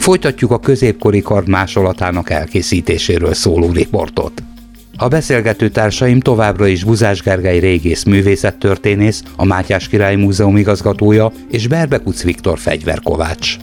Folytatjuk a középkori kard másolatának elkészítéséről szóló riportot. A beszélgető társaim továbbra is Buzás Gergely régész művészettörténész, a Mátyás Király Múzeum igazgatója és Berbekuc Viktor fegyverkovács.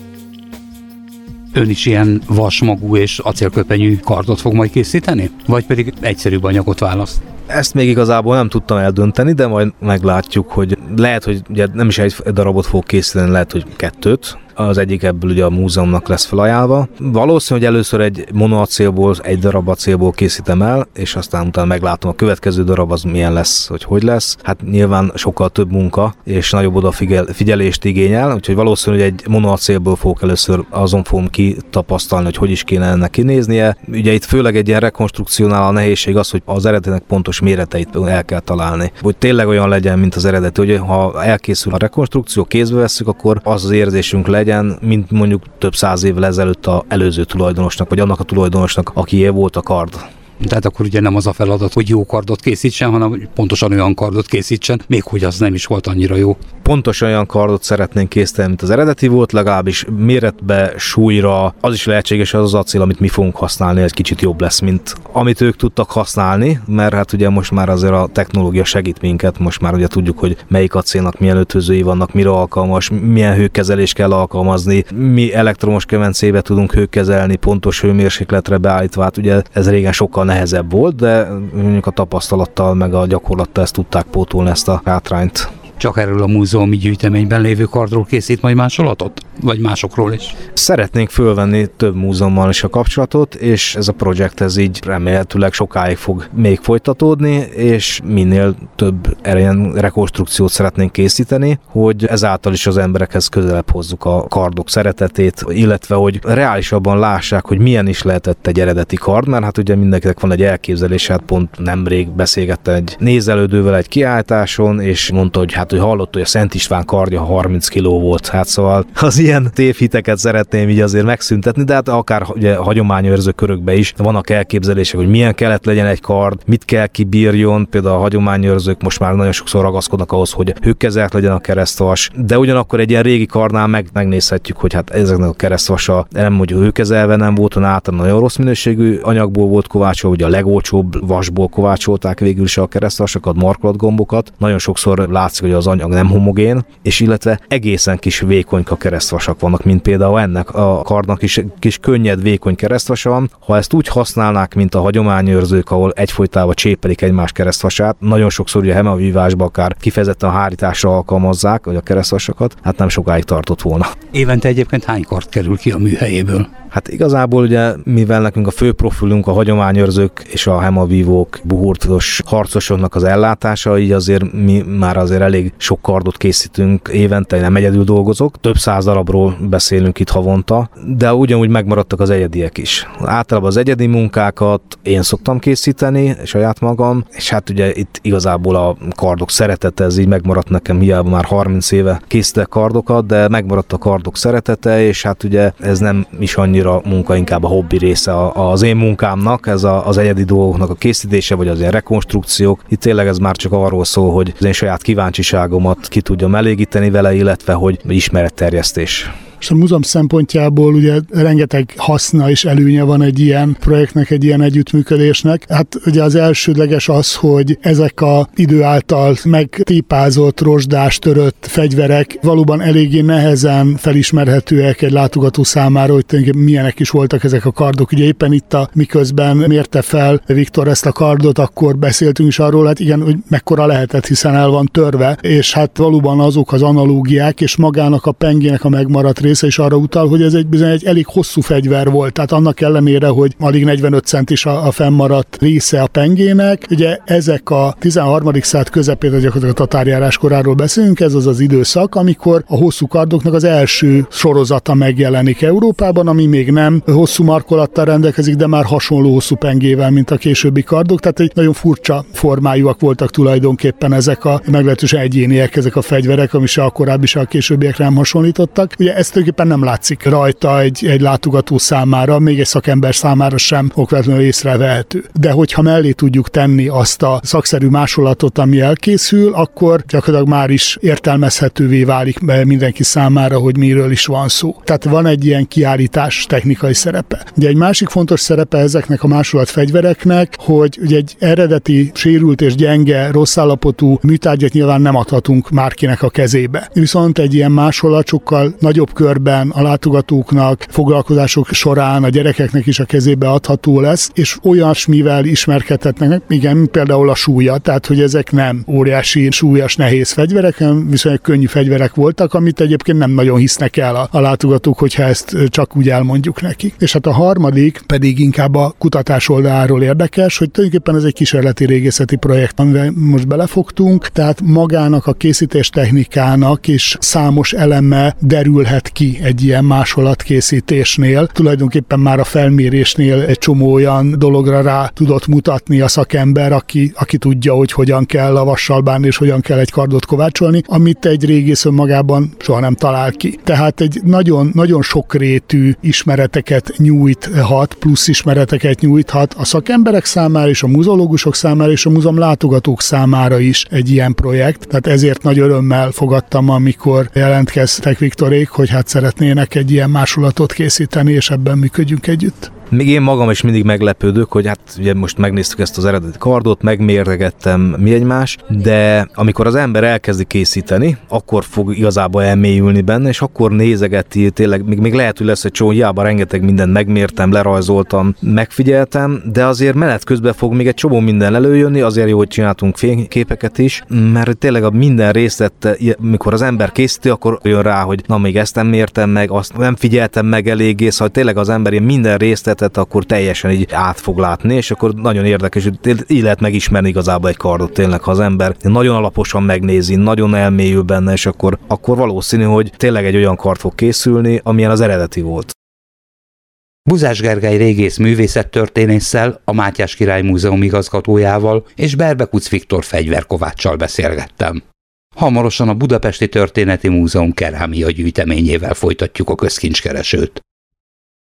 Ön is ilyen vasmagú és acélköpenyű kardot fog majd készíteni? Vagy pedig egyszerűbb anyagot választ? Ezt még igazából nem tudtam eldönteni, de majd meglátjuk, hogy lehet, hogy ugye nem is egy darabot fog készíteni, lehet, hogy 2. Az egyik ebből ugye a múzeumnak lesz felajánlva. Valószínű, hogy először egy monoacélból, egy darab acélból készítem el, és aztán utána meglátom a következő darab az milyen lesz, hogy lesz. Hát nyilván sokkal több munka, és nagyobb odafigyelést igényel, úgyhogy valószínű, hogy egy monoacélból fogok először azon fogom kitapasztalni, hogy is kéne ennek kinéznie. Ugye itt főleg egy ilyen rekonstrukciónál a nehézség az, hogy az eredetének pontos méreteit el kell találni. Hogy tényleg olyan legyen, mint az eredeti, hogy ha elkészül a rekonstrukció, kézbe vesszük, akkor az érzésünk legyen, mint mondjuk több 100 évvel ezelőtt az előző tulajdonosnak, vagy annak a tulajdonosnak, akié volt a kard. Tehát akkor ugye nem az a feladat, hogy jó kardot készítsen, hanem pontosan olyan kardot készítsen, még hogy az nem is volt annyira jó. Pontosan olyan kardot szeretnénk készíteni, mint az eredeti volt, legalábbis méretbe, súlyra, az is lehetséges, az acél, amit mi fogunk használni, egy kicsit jobb lesz, mint amit ők tudtak használni, mert hát ugye most már azért a technológia segít minket, most már ugye tudjuk, hogy melyik acélnak milyen ötvözői vannak, mire alkalmas, milyen hőkezelést kell alkalmazni, mi elektromos kemencébe tudunk hőkezelni, pontos hőmérsékletre beállítva, hát ugye ez régen sokkal nehezebb volt, de mondjuk a tapasztalattal meg a gyakorlattal ezt tudták pótolni, ezt a hátrányt. Csak erről a múzeumi gyűjteményben lévő kardról készít majd másolatot? Vagy másokról is? Szeretnénk fölvenni több múzeummal is a kapcsolatot, és ez a projekt ez így remélhetőleg sokáig fog még folytatódni, és minél több ilyen rekonstrukciót szeretnénk készíteni, hogy ezáltal is az emberekhez közelebb hozzuk a kardok szeretetét, illetve hogy reálisabban lássák, hogy milyen is lehetett egy eredeti kard, mert hát ugye mindenkinek van egy elképzelés, hát pont nemrég beszélgettem egy nézelődővel egy kiállításon, és mondta, hogy hát hogy hallott, hogy a Szent István kardja 30 kiló volt, hát szóval az ilyen tévhiteket szeretném így azért megszüntetni, de hát akár ugye hagyományőrző körökbe is vannak elképzelések, hogy milyen kellett legyen egy kard, mit kell kibírjon, például a hagyományőrzők most már nagyon sokszor ragaszkodnak ahhoz, hogy hőkezelt legyen a keresztvas, de ugyanakkor egy ilyen régi kardnál megnézhetjük, hogy hát ezeknek a keresztvasa nem hogy hőkezelve nem volt, hanem általában nagyon rossz minőségű anyagból volt kovácsolva, ugye a legolcsóbb vasból kovácsolták végül is a keresztvasakat, markolatgombokat. Nagyon sokszor látszik, hogy az anyag nem homogén, és illetve egészen kis vékonyka keresztvasak vannak, mint például ennek a kardnak is kis könnyed, vékony keresztvasa van. Ha ezt úgy használnák, mint a hagyományőrzők, ahol egyfolytában csépelik egymás keresztvasát, nagyon sokszor ugye hemavívásba akár kifejezetten a hárításra alkalmazzák, vagy a keresztvasakat, hát nem sokáig tartott volna. Évente egyébként hány kard kerül ki a műhelyéből? Hát igazából ugye, mivel nekünk a fő profilunk a hagyományőrzők és a hemavívók, buhurtos harcosoknak az ellátása, így azért mi már azért elég sok kardot készítünk évente, nem egyedül dolgozok, több 100 darabról beszélünk itt havonta, de ugyanúgy megmaradtak az egyediek is. Általában az egyedi munkákat én szoktam készíteni, saját magam, és hát ugye itt igazából a kardok szeretete, ez így megmaradt nekem, hiába már 30 éve készítek kardokat, de megmaradt a kardok szeretete, és hát ugye ez nem is annyira munka, inkább a hobbi része az én munkámnak, ez az egyedi dolgoknak a készítése, vagy az ilyen rekonstrukciók. Itt tényleg ez már csak arról szól, hogy az én saját kíváncsiságomat ki tudjam elégíteni vele, illetve hogy ismeretterjesztés. És a múzeum szempontjából ugye rengeteg haszna és előnye van egy ilyen projektnek, egy ilyen együttműködésnek. Hát ugye az elsődleges az, hogy ezek a idő által megtépázott, rozsdás, törött fegyverek valóban eléggé nehezen felismerhetőek egy látogató számára, hogy tulajdonképpen milyenek is voltak ezek a kardok. Ugye éppen itt miközben mérte fel Viktor ezt a kardot, akkor beszéltünk is arról, hát igen, hogy mekkora lehetett, hiszen el van törve, és hát valóban azok az analógiák, és magának a pengének a megmaradt része is arra utal, hogy ez bizony egy elég hosszú fegyver volt, tehát annak ellenére, hogy alig 45 centis a fennmaradt része a pengének. Ugye ezek a 13. század közepén, gyakorlatilag a tatárjárás koráról beszélünk, ez az az időszak, amikor a hosszú kardoknak az első sorozata megjelenik Európában, ami még nem hosszú markolattal rendelkezik, de már hasonló hosszú pengével, mint a későbbi kardok, tehát egy nagyon furcsa formájúak voltak tulajdonképpen ezek a meglehetősen egyéniek, ezek a fegyverek, ami se a korábbi, se a későbbiekre nem hasonlítottak. Ugye ezt tulajdonképpen nem látszik rajta egy látogató számára, még egy szakember számára sem okvetlenül észrevehető. De hogyha mellé tudjuk tenni azt a szakszerű másolatot, ami elkészül, akkor gyakorlatilag már is értelmezhetővé válik mindenki számára, hogy miről is van szó. Tehát van egy ilyen kiállítás technikai szerepe. Ugye egy másik fontos szerepe ezeknek a másolatfegyvereknek, hogy ugye egy eredeti sérült és gyenge, rossz állapotú műtárgyat nyilván nem adhatunk márkinek a kezébe. Viszont egy ilyen másolat sokkal nagyobb körben a látogatóknak, foglalkozások során a gyerekeknek is a kezébe adható lesz, és olyasmivel ismerkedhetnek, igen, például a súlya, tehát hogy ezek nem óriási, súlyos, nehéz fegyverek, hanem viszonylag könnyű fegyverek voltak, amit egyébként nem nagyon hisznek el a látogatók, hogyha ezt csak úgy elmondjuk nekik. És hát a harmadik pedig inkább a kutatás oldaláról érdekes, hogy tulajdonképpen ez egy kísérleti régészeti projekt, amivel most belefogtunk, tehát magának a készítés technikának is számos eleme derülhet ki egy ilyen másolatkészítésnél. Tulajdonképpen már a felmérésnél egy csomó olyan dologra rá tudott mutatni a szakember, aki tudja, hogy hogyan kell a vassal bánni, és hogyan kell egy kardot kovácsolni, amit egy régész önmagában soha nem talál ki. Tehát egy nagyon, nagyon sokrétű ismereteket nyújthat, plusz ismereteket nyújthat a szakemberek számára, és a muzeológusok számára, és a múzeum látogatók számára is egy ilyen projekt. Tehát ezért nagy örömmel fogadtam, amikor jelentkeztek Viktorék, hogy hát szeretnének egy ilyen másolatot készíteni, és ebben működjünk együtt. Még én magam is mindig meglepődök, hogy hát ugye most megnéztük ezt az eredeti kardot, megmérlegettem mi egymás, de amikor az ember elkezdi készíteni, akkor fog igazából elmélyülni benne, és akkor nézegeti, tényleg még lehet, hogy lesz egy csomó, hiába rengeteg mindent megmértem, lerajzoltam, megfigyeltem, de azért menet közben fog még egy csomó minden előjönni, azért jó, hogy csináltunk fényképeket is, mert tényleg a minden részlet, mikor az ember készíti, akkor jön rá, hogy na még ezt nem mértem meg, azt nem figyeltem meg eléggé, szóval tényleg az ember minden részletet akkor teljesen így át fog látni, és akkor nagyon érdekes, hogy így lehet megismerni igazából egy kardot tényleg, ha az ember nagyon alaposan megnézi, nagyon elmélyül benne, és akkor valószínű, hogy tényleg egy olyan kard fog készülni, amilyen az eredeti volt. Buzás Gergely régész művészettörténésszel, a Mátyás Király Múzeum igazgatójával és Berbekuc Viktor fegyverkováccsal beszélgettem. Hamarosan a Budapesti Történeti Múzeum kerámia gyűjteményével folytatjuk a közkincskeresőt.